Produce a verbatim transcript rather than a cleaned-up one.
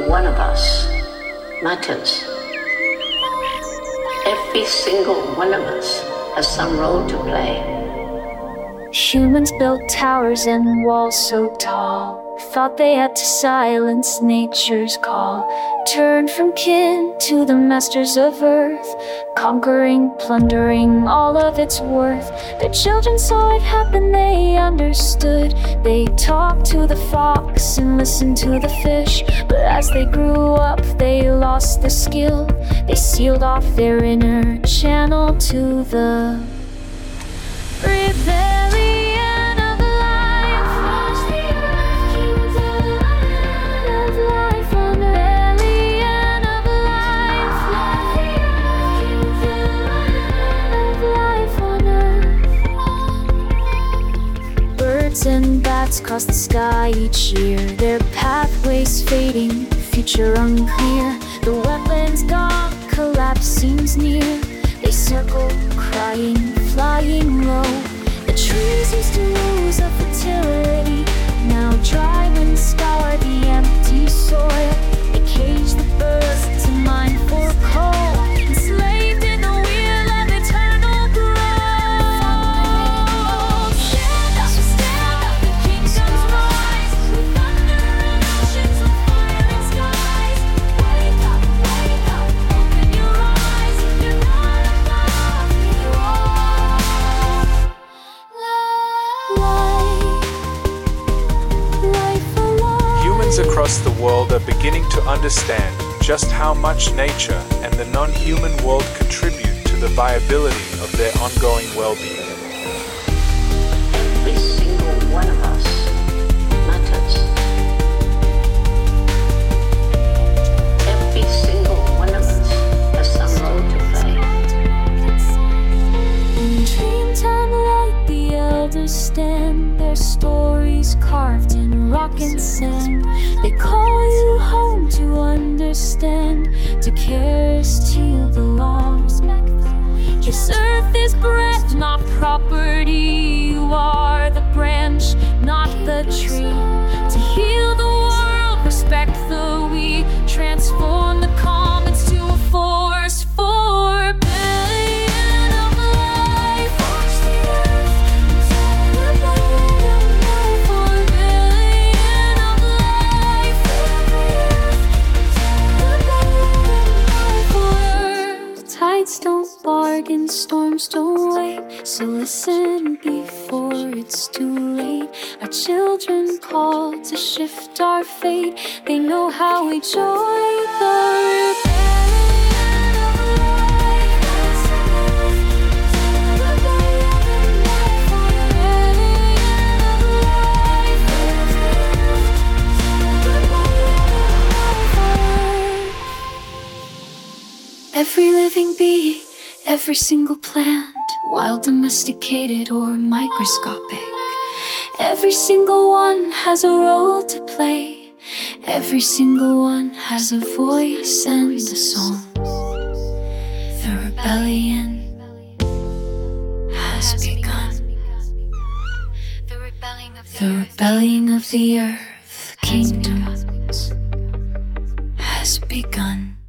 single one of us matters. Every single one of us has some role to play. Humans built towers and walls so tall, thought they had to silence nature's call. Turned from kin to the masters of earth, conquering, plundering all of its worth. Their children saw it happen, they understood. They talked to the fox and listened to the fish. But as they grew up, they lost the skill. They sealed off their inner channel to the rebellion of life. Lost the earth, came to the light of life on earth. Rebellion of life. Lost the earth, came to the light of life on earth. Birds and bats cross the sky each year, their pathways fading, future unclear. The wetlands gone, collapse seems near. They circle, crying, flying low. The trees used to lose their fertility, now dry winds scour the empty soil. They cage the birds to mine for coal, enslaved in the wheel of eternal growth. Stand up, stand up, the kingdoms rise, with thunder and oceans, with fire and skies. Wake up, wake up, open your eyes, you're not above the wall. Life, life alive. Humans across the world are beginning to understand just how much nature and the non-human world contribute to the viability of their ongoing well-being. Every single one of us matters. Every single one of us has some role to play. In Dreamtime light, the elders stand, their stories carved in rock and sand. They call you home to understand, to care is to belong. This earth is breath, not property. You are the branch, not the tree. To heal the world, respect the weak, transform the commons to a force for billion of life. Watch the earth into the billion of life, for billion of life. The billion of life. Tides don't bargain, storms don't wait. So listen before it's too late. Our children call to shift our fate. They know how we join the rebellion of life. The billion of life, the billion of life. The billion of life. Every living being, every single plant, wild, domesticated, or microscopic. Every single one has a role to play. Every single one has a voice and a song. The rebellion has begun. The rebellion of the earth kingdoms has begun.